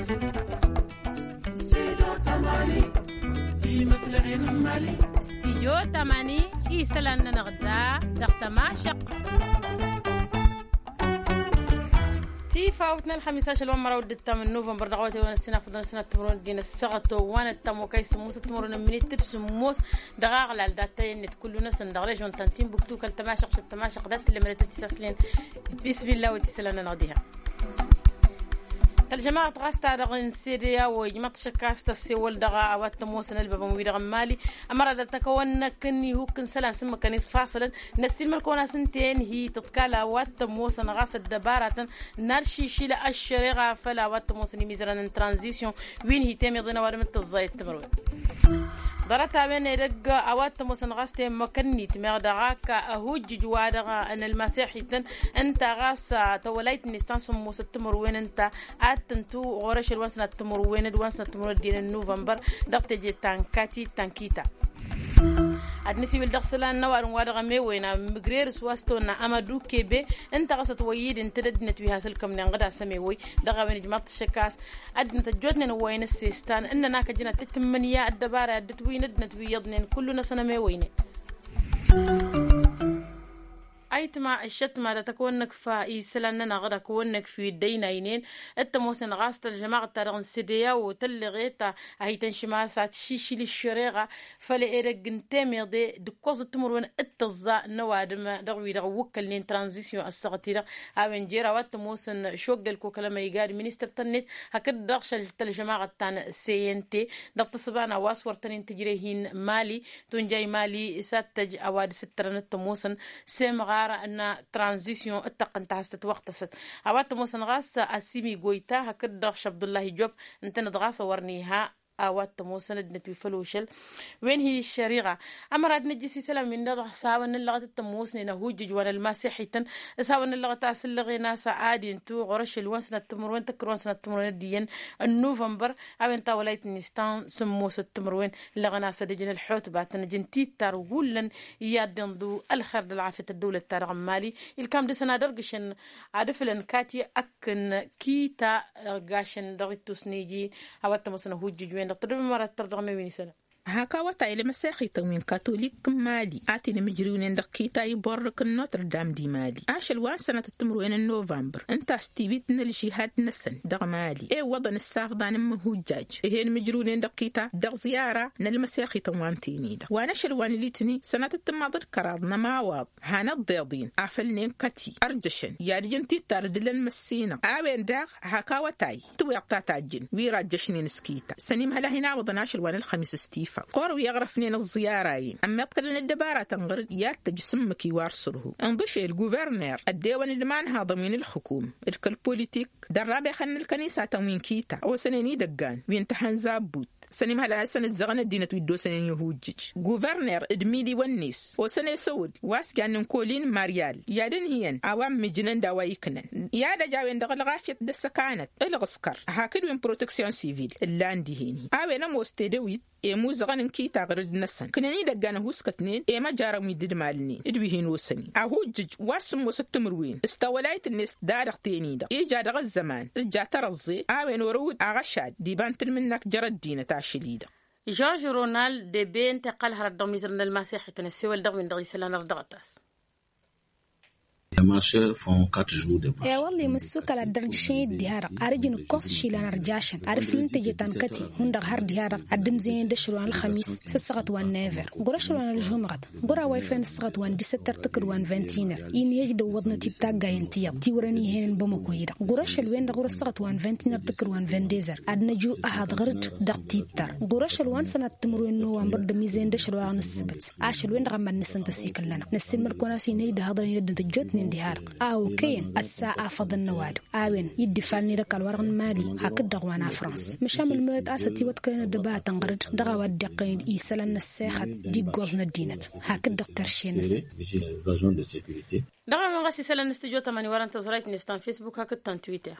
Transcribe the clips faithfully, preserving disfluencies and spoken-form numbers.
استيجو تماني إيسلان نغدا دقت معشق تي فاوتنا الخميس عشر مرة ودت من نوفمبر دعوتي وانا السنة فضلنا سنة تمرون دينا السغط وانا التمو كيس موس تمرون مني ترس موس دقاق على الداتين كل ناس ندغلي جون تنتين بكتو كل تماشق التماشق دات اللي مرت تساسلين بسم الله وتسلنا نغديها الجماعة غاستا دغن سيريا وجماعة شكاستا سيول دغا اوات موسن البابا ويدغ مالي امر دا تكون كني هو كن سلان سم كنيس فاصلا نسيل ملكونا سنتين هي تتكالا اوات موسن غاس الدبارة نرشي شيلا الشريغا فلا اوات موسن ميزران ترانزيشن وين هي تيمي ضنا ورمت الزايد تمرود ضرتها بين يدق اوات موسن غاستي مكني تمر دغاك اهوج جوادغا ان المسيحي انت غاس توليت نستانس موس تمر وين انت اتنتو غورش الوانسنا تمر وين الوانسنا تمر دين نوفمبر دقت جي تانكاتي تانكيتا adnisi wil daxsala nawar wadaga me wena migrer swastona amadu kebe انت غست ويد انت ددنت بها سلكم نغدا سمي وي دغا وين جماعه الشكاس ادنت جودنا وين السيستان اننا كجنا تتمنيا الدباره دتوين ندنت بيضن كلنا سنه مي وين ايتما الشتما دا تكونك فاي سلاننا غدا كونك في ديناينين التموسن غاست الجماعه ترغن سيديا وتلغيتا هي تنشما سات شيشي للشريغه فلي ارغنتمي دي دكوز تمرون التزا نوادم دغوي دغ وكلين ترانزيشن السغتيره هاون جيرا واتموسن شوغل كو كلام يغار مينستر تنت هكذا دغش الجماعه تان سي ان تي دغ تصبانا واسور تنين تجريهين مالي تنجاي مالي ساتج اواد سترن التموسن سيم أن ترانزيشن التقن تحست وقت ست أوقات موسن غاس أسيمي جويتا هكذا عبد الله جوب أنت ندغاس ورنيها أوقات موسن ندنت بفلوشل وين هي الشريعة أمر عدنا جسي سلام من در ساون اللغة التموسن نهوج جوان المسيحي تن ساون اللغة تاسل غينا سعادي انتو غرش الوانسنا التمروين تكروان سنة التمروين ديان النوفمبر أو انتا ولايت نستان سموس التمروين لغنا سدجن الحوت باتنا جنتي تارغولن يادندو الخرد العافية الدولة تارغ مالي الكام دي سنة درقشن عدفلن كاتي أكن كيتا غاشن دغيتو سنيجي أوقات موسن هوج جوان دكتور بمرات ترجع مين سنة هكا وتا إلى مسيحي تمين كاثوليك مالي آتينا مجرونين دقيتا يبورك النوتر دام دي مالي عاش الوان سنة التمروين النوفمبر انت استيبيتنا الجهاد نسن دغ مالي ايه وضن الساف دان مهوجاج ايه مجرونين دقيتا دغ زيارة نالمسيحي تموان تيني دغ وانا شلوان ليتني سنة التماضر كراضنا ماواض هانا الضيضين عفلنين كتي أرجشن يارجن تيتارد للمسينة آوين دغ هكا وتاي تويقتا تاجن ويراجشنين سكيتا سنيم هلا هنا وضنا شلوان الخميس ستيفا قارو يغرفنين الزيارين أما يتقلن الدبارة تنغرد ياتجسم مكي وارسره انضشي الجوفرنر الديوان الدمان هذا من الحكومة الكل بوليتيك درابي خن الكنيسة تمين كيتا وسنيني دقان وينتحن زابوت سنم هلا سنة زغنا الدينة ويدو سنة يهوجج جوفرنر ادميدي والنيس وسنة سود واسكان كولين ماريال يادن هين عوام مجنن دوايكنن يادا جاوين دغل غافية دسكانت الغسكر هاكد وين بروتكسيون سيفيل اللاندي هيني عوين موستيدويد إيمو زغن كيتا غرد نسن كنني دقانا هوسكتنين إيما جارا ميدد مالنين ادوي هين وسني أهوجج واسم وستمروين استولايت الناس دارقتيني دا إيجا دغ الزمان رجعت رزي عوين ورود أغشاد ديبان تلمنك جرد دينة شديدة. جورج رونالد دي بين تقال هرد ميزرنا المسيحي تنسيو الدغ من دغي سلان ردغتاس يا والله مسوك على الدرجشين ديارق أرجن قص شيلان رجاشن عارف انت جتان كتي هندغ هر ديارق قدم زين دشروان الخميس ستسغت وان نيفر قرشروان الجمعة قرا وايفين السغت وان ديستر تكر وان فانتينر إن يجد وضنا تبتاقا ينتيب تيوراني هين بمكويدا قرش الوين دغور السغت وان فانتينر تكر وان فانديزر عدنا جو أحد غرد دق تيتر قرش الوان سنة تمرين نوان برد ميزين دشروان السبت عاش الوين دغمان نسان تسيكل لنا نسين مركوناسي نيد هذا يدن تجوتني ديار أو كين الساعة فضل نواد أوين يدفعني رك الورق مالي هكذا دغوانا فرنسا مشام المرد أساتي وتكلنا دبعة تنقرد دغوا الدقين يسلن الساخة دي جوزنا الدينة هكذا دكتور شينس دغوا من غسي سلن استجوا تماني ورا انتظرت نستان فيسبوك هكذا تويتر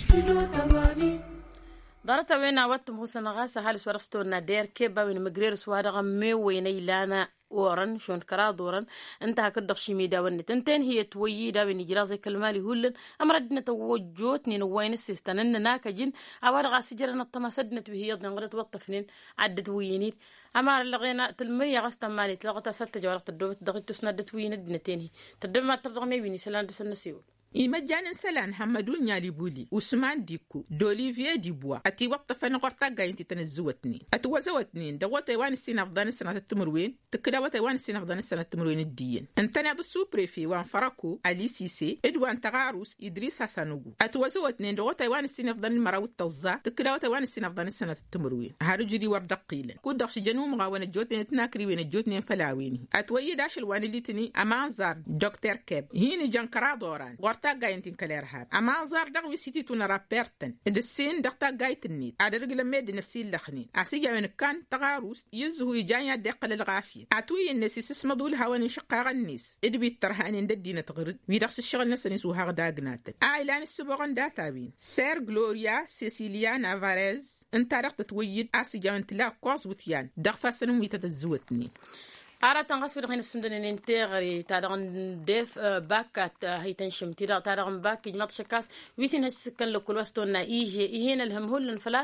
دارتا وين واتم حسن غاسة هالس ورستو نادير كيبا وين مغرير سوادغا مي وين يلانا ورن شون كرا دورن انتهى كدق شميدا ونت انتين هي تويدا بين جرازي كلمالي هولن امردنا توجوتني نوين السيستان ان ناكجن اوار غاسجرنا الطماسدنت وهي نغرت وطفنين عدت وينيت اما لغينا تلمية غاستا مالي تلغتا ست جوارق تدوبت دغت تسندت وين دنتين تدم ما ترغمي بيني سلان دسنسيو إيمجان سلان حمدون يالي بولي وسمان ديكو دوليفيا ديبوا أتي وقت فنقرطا قاينتي تنزوتني أتوزوتني دوات ايوان السين أفضان السنة التمروين تكداوات ايوان السين أفضان السنة التمروين الدين انتني أبسو بريفي وان فرقو علي سيسي إدوان تغاروس إدريس حسنوغو أتوزوتني دوات ايوان السين أفضان المراوت تزا تكداوات ايوان السين أفضان السنة التمروين هارو جدي ورد قيلا كودخش جنو مغاوان الجوتين تناكري وين الجوتين فلاويني أتوي داش الوان اللي تني أمان زار دكتور كيب هيني جانكرا دوران تا غاينتين كلير هاب اما زار دغ وسيتي تو نرا بيرتن السين دغتا غايتني ادرغ لمد نسيل لخنين اسيجا من كان تغاروس يزهو يجانيا دقل الغافيه اتوي النسيس اسمدول هوان شقاق النيس ادبي ترهان ددينا تغرد ويدخس الشغل نسني سو هاغ داغنات ايلان السبوغن داتابين سير غلوريا سيسيليا نافاريز انت رقت تويد اسيجا من تلا كوز وتيان دغفاسن ميتتزوتني أرى تنقص في الحين السندن إنتغري تارغن ديف باكات هيتنشم تيرا تارغن باك جماعة شكاس ويسين هالسكن لكل وستونا إيجي إيهنا الهم هول الفلاث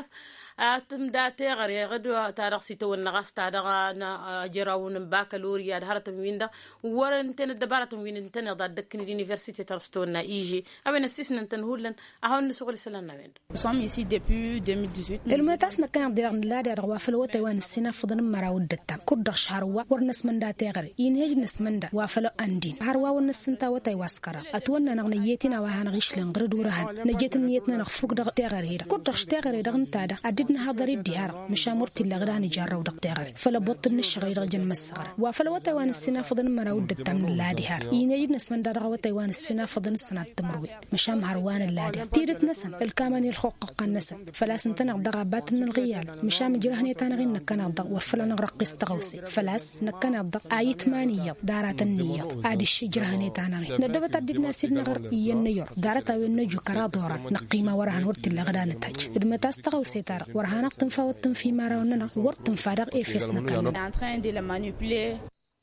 أتم دا تغري غدوة تارغ سيتو النغاس تارغ جراون باكالوريا هارت ويندا ورنتن الدبارة وين انتن ضد دكن اليونيفرسيتي ترستونا إيجي أبين السيسن انتن هولن أهون نسوغل سلنا وين sommes ici depuis deux mille dix-huit المتاسنا كان ديرغن لا دير وافل وتوان السنة فضن مراود دتا كود شهروا ورنس من دا تغري ينهج نس من دا وافل أندين هروا ونسنتا وتاي واسكرا أتونا نغنيتنا وهان غيش لنغرد ورهان نجيت نيتنا نخفوق دغ تغري كود دغ تغري دغن تادا عددنا هذا الديار مشامرتي لغراني جارة ودغ تغري فلا بطل نشغي رجل مسغر وافل وتوان السنة فضن مراود دتا من لا ديار ينهج نس من دا دغ وتوان السنة فضن السنة تمروي مشام هروان اللادي تيرت نسن الكامن الخوق النسن فلا سنتنا دغابات من الغيال مشام جرهني تانغي نكنا دغ وفلا نغرق استغوسي فلاس نكنا دغ آيت مانية دارات النية عاد الشجرهني تانغي ندبت عددنا سيدنا غر ينيور دارتا وينجو كرا دورا نقيمة ورهان ورت اللي غدان تاج إدمتا استغوسي تار ورهان اقتن فاوتن في ماراوننا ورتن فارغ إيفيس نكنا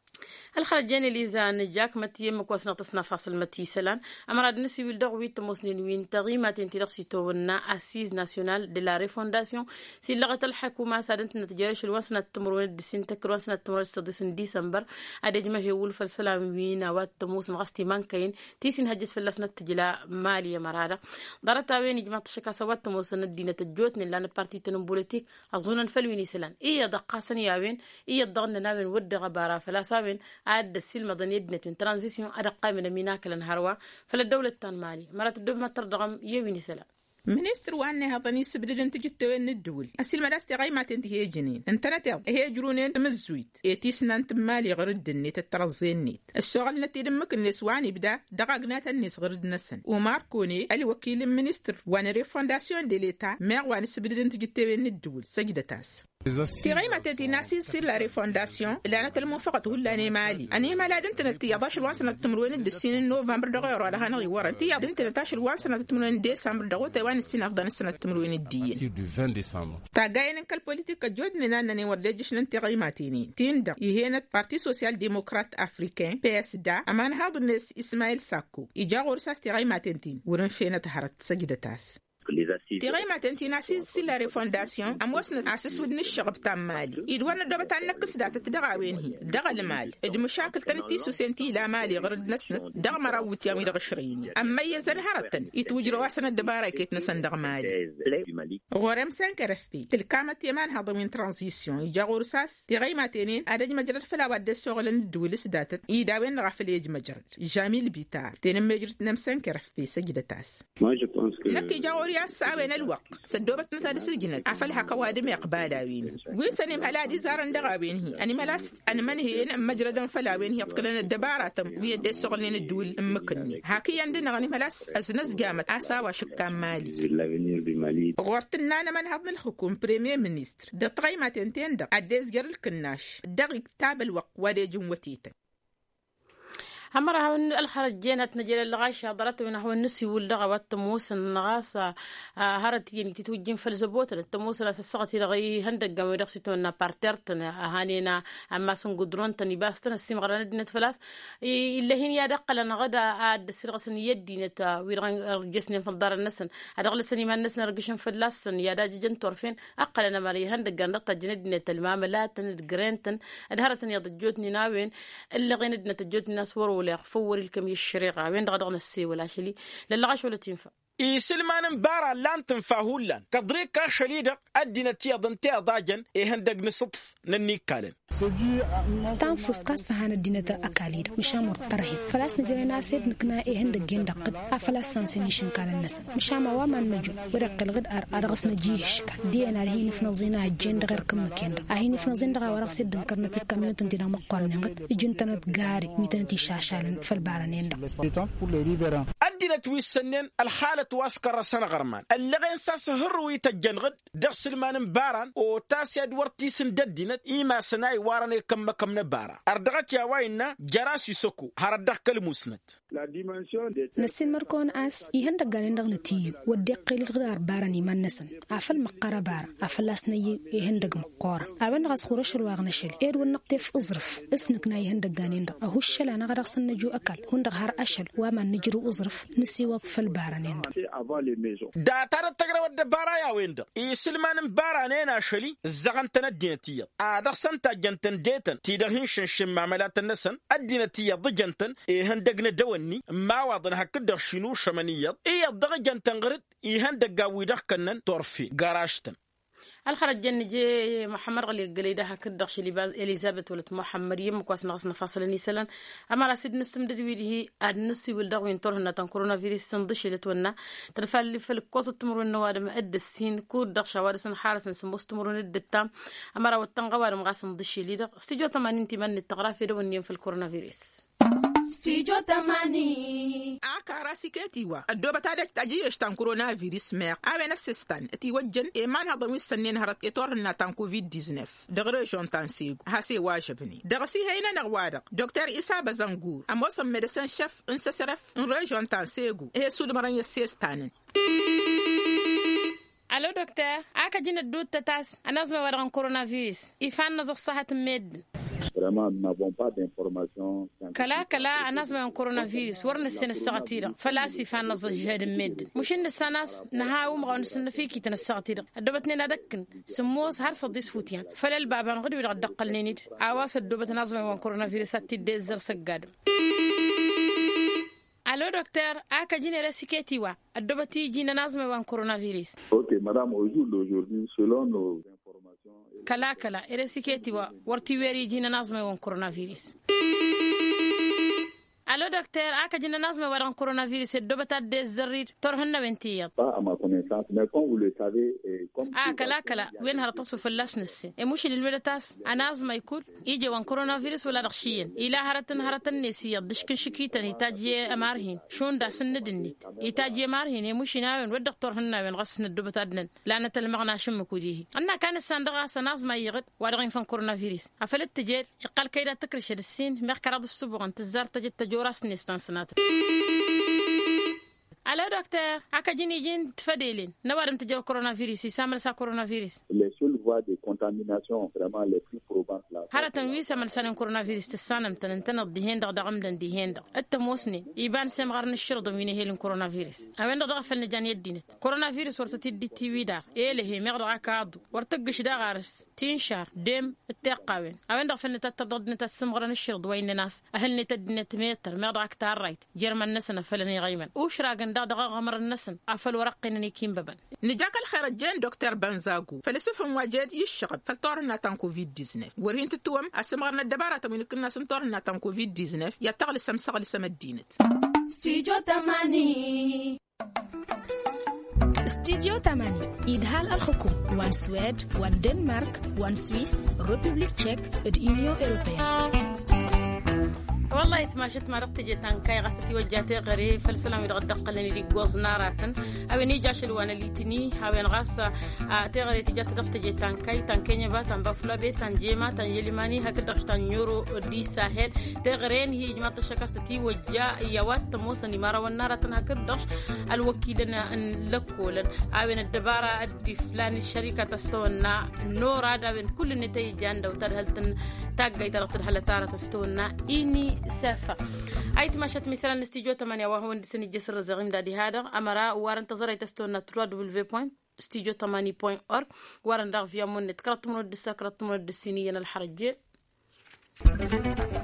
الخرج جاني ليزا نجاك متي مكوسنا تصنا فاصل متي سلان امراد نسي ويلدغوي تموسنين وين تغيمات انتلقسي تونا اسيز ناسيونال دي لا ريفونداسيون سي لغه الحكومه سادنت نتجارش الوسنه تمرون دسين تكرون سنه تمر سدسن ديسمبر ادج ما هي ولف السلام وين وات تموس غستي مانكاين تيسين هجس في لسنه تجلا ماليه مراده درتا وين جماعه الشكا سوات تموسن الدينه تجوتني لان بارتي تن بوليتيك اظن الفلويني سلان اي دقاسن ياوين اي ضغن ناوين ود غبارا فلا ساوين عاد السلم ضني ابنة ترانزيشن أدقى من ميناك الانهاروا فللدولة التنمالي مرات الدب ما تردغم يويني سلام منستر وانها ضني سبدن تجتوين الدول السلم راستي غاي ما تنتهي جنين انترنت هي جرونين تمزويت ايتيسنا انت مالي غرد النيت الترزين نيت الشغل نتي دمك النسواني بدا دقاقنات الناس غرد نسن وماركوني الوكيل منستر وان ريفونداسيون دي ليتا مير وان سبدن تجتوين الدول سجدتاس تيغي ما تنتي ناسي سير لا ريفونداسيون اللي تلمو فقط هو اللي مالي اني ما لا دنت يضاش الوانسنه تمرون الدسين نوفمبر دغير ولا هنغي ورنتي دنت تاش الوانسنه تمرون ديسمبر دغو تيوان السنه افضل السنه تمرون الدين عشرين ديسمبر تا غاين كل بوليتيك جودنا ناني ودجش ننتي غيماتيني تيندا يهنت بارتي سوسيال ديموكرات افريكان بي اس دا امان هذا الناس اسماعيل ساكو يجا غورساس تيغيماتنتين ورن فينا تحرت سجدتاس تيغي ما تنتي ناسي سيلا ريفونداسيون اموسنا اساس ودن الشغب تام مالي يدوانا دبت عنك سدات تدغا وين هي دغا المال اد مشاكل تنتي سوسنتي لا مالي غرد نسن دغ مراوت يامي دغ شريني اما يزن هرتن يتوجر واسنا الدبارة كيت نسن دغ مالي غورم سانكرفبي تلكامت يمان هذا من ترانزيسيون يجا غورساس تيغي ما تنين ادج مجرد فلا ود الشغل الدول سدات يداوين غفل يج مجرد جميل بيتار تنم مجرد نم سانكرفبي سجدتاس لكي جاوري ساوين الوقت سدوبت مثل سجنت عفلها كوادم يقبالاوين ويسنم هلادي زارن دغاوين هي أنا ملاس أنا من هي مجرد فلاوين هي يقتلن الدبارات ويدي السغلين الدول مكني هاكي عندنا غني ملاس أزنز جامت أسا وشكام مالي غورتنا أنا من هضم الحكومة بريمير منيستر دطغي ما تنتين دق عديز جر الكناش دغي كتاب الوقت ودي جموتيتا همرها الخرج جينات نجيل اللغاش حضرت ونحو النسي واللغة والتموس النغاسة هرت يعني تتوجين فلزبوت التموس لا تسقط لغي هندق جم يرقصتون بارترتنا هانينا أما سنقدرون تني باستنا السمغرة ندنت فلاس إلا هين يا دق لنا غدا عاد سرقسن يدي نتا ويرغن جسني في الدار النسن هذا غل سني ما الناس نرجشن فلاس يا داج جنتور فين أقلنا مري هندق جنطة جندنا المعاملات الجرينتن أدهرتني يضجوتني ناوين اللي غين ندنا تجوتني ناس ورو ولا فور الكم الشريقة وين غدغنا السي ولا شلي للغاش ولا تنفع إي سلمان بارا لان تنفعهولان كدريك كان شليدك أدينا تيضن تيضاجن إيه هندق نصطف نني كالن تنفس قاس هان الدينة أكاليد مشام مرترهي فلاس نجرينا سيد نكنا إيه هندق جندق أفلاس سانسينيشن كالن نسن مشام واما نجو ورق الغد أر أرغس نجيش دي أنا هي نفنزينا الجند غير كم كند هي نفنزين دغا ورق سيد نكرنا تكميون تندينا مقارنة غد جنتنا تجاري ميتنتي شاشالن فالبارنين أدينا تويسنن الحالة واسكر سنة غرمان اللغين ساس هروي تجنغد دغسل ما نباران او تاسي ادورتي سنددينت ايما سناي واراني كم كم نبارا اردغت يا واينا جراسي سوكو هردخ كلموسنت نسين مركون اس يهند غانين دغ نتي ودقيل غدار باراني ما نسن افل مقره بار افلاس ني يهند مقور ابن غس خورش الواغنشل ايد ونقتف ازرف اسنكنا يهند غانين دغ اهو شل انا غدغ سنجو اكل هند غار اشل وما نجرو ازرف نسي وقف البارانين دا ترى تقرا الدبارة يا ويندا يسلمان بارانينا شلي زغنتنا الدينتية آدغ سنتا جنتن ديتن تيدغين شنشن معملات النسن الدينتية ضجنتن إيه هندقنا دواني ما واضن هكذا شنو شمانية إيه الضغ جنتن غرد إيه هندق قاوي دخكنن تورفي قاراشتن الخرج جن جي محمد غلي قليده هكذا شي لباس إليزابيث ولت محمد يم كواس نغصنا فاصل نيسلان أما راسيد نسم ددويده أد نسي ولدغوين طرهنا تن كورونا فيروس سندش لتونا تنفعل في القوس التمر النواد ما أد السين كود دغ شوارس حارس نسموس تمر ند التام أما راو التنغوار مغاس ندش ليدغ استيجو ثمانين تمن التغرافي دونيم في الكورونا فيروس استيجو ثمانين أكاراسي كتيوا الدوبة تادت تجيش تن كورونا فيروس مير أبين السيستان تيوجن إيمان هذا ويستنين هرت إطورنا تن كوفيد تسعطعش دغري جون تنسيق هاسي واجبني دغسي هينا نغوادق دكتور إسابة زنغور أموسم ميدسان شف انسسرف انرجون تنسيقو هي سود مران يسيستانن ألو دكتور أكا جينا الدود تتاس أنا زما ورغن كورونا فيروس إفان نزق صحة ميد Vraiment, nous n'avons pas d'informations. كلا كلا أنا زما كورونا فيروس ورن السنة السغتيرة فلاسي فان نزق جهد ميد مشين السناس نهاو مغان السنة فيكي تن السغتيرة الدوبتنين أدكن سموز هر صديس فوتيان فلال بابان غدو يرغد دقل نينيد عواس الدوبت نازما كورونا فيروس أتي زر سقاد Allô docteur, aka jine resiketi wa adobati jina nazme wan coronavirus. OK madame, au jour d'aujourd'hui selon nos informations kala kala resiketi wa warti weri jina nazme wan coronavirus. Allô docteur, aka jina nazme wan coronavirus adobata des zarrir torhanna wentiyat. Pas à ma connaissance, mais comme vous le savez et comme ah kala kala وين هرتصو في اللاس نسي مش للملتاس انازما يكون يجي وان كورونا فيروس ولا رخشين الى هرتن هرتن نسي دشكن شكيتن يتاجي امارهين شون دا سندنيت يتاجي امارهين مش ناوين والدكتور هنا وين غسن الدبت ادن لانه المغنى شمكوديه انا كان السندغا سنازما يغد وادغين فان كورونا فيروس افلت تجيل يقال كيدا تكرش السين مخكراد السبوغ انت زار تجي تجوراس نستان سنات Allô docteur, aka jini jin tfadilin nawaram tjor coronavirus samal sa coronavirus les seules voies de contamination vraiment les plus probantes là haratan wi samal san coronavirus tsanam tan tan dihen dag dagam dan dihen dag التموسني يبان سم غرن الشرط من هيل كوروnavirus اوين dag فل جان يدينت coronavirus ورتي دي تي وي دا اله مغرا كاد ورتقش دا غارس تنشار دم التقاوين اوين dag فل تتضد تسم غرن الشرط وين ناس اهل نتدنت متر مغرا كتار رايت جرمن نسنا فلني غيمن وشراغن دغ غمر النسن افل ورقنني كيم ببن نجاك الخير جان دكتور بنزاغو فلسفهم واجد يشقب فالطورنا تان كوفيد تسعطعش ورين تتوم اسمغرنا الدباره من كنا سنطورنا تان كوفيد تسعطعش يتغل سمسغل سمدينت استيجو ثمانية استديو ثمانية إدهال الحكوم وان سويد وان دنمارك وان سويس ريبوبليك تشيك اليونيون أوروبية والله يتماشت ما رقت جيتان كاي غاستي وجاتي غري فالسلام يدغدق قلني دي جوز ناراتن أبني جاش الوانا اللي تني هاوين غاسة تغري تجات رقت جيتان كاي تان كينيا با تان بافلا بي تان جيما تان يليماني هكذا تان يورو دي ساحل تغرين هي جماعة الشكاستي وجا يوات تموس نمارا والناراتن هكذا الوكيلنا لكولن أبن الدبارة أدي فلان الشركة تستونا نورا دابن كل النتائج جاندا وترهلتن تاقاي ترقت الحلتارة تستونا إني سافة أيت ماشت مثلا نستيجو تمانية وهو ندسن الجسر الزغيم دادي هذا أمرا وارن تزرع تستونا تروا دبل بوينت استيجو تمانية بوينت أور وارن داغ فيا مونت كرات مونت دسا كرات مونت دسينيا الحرجين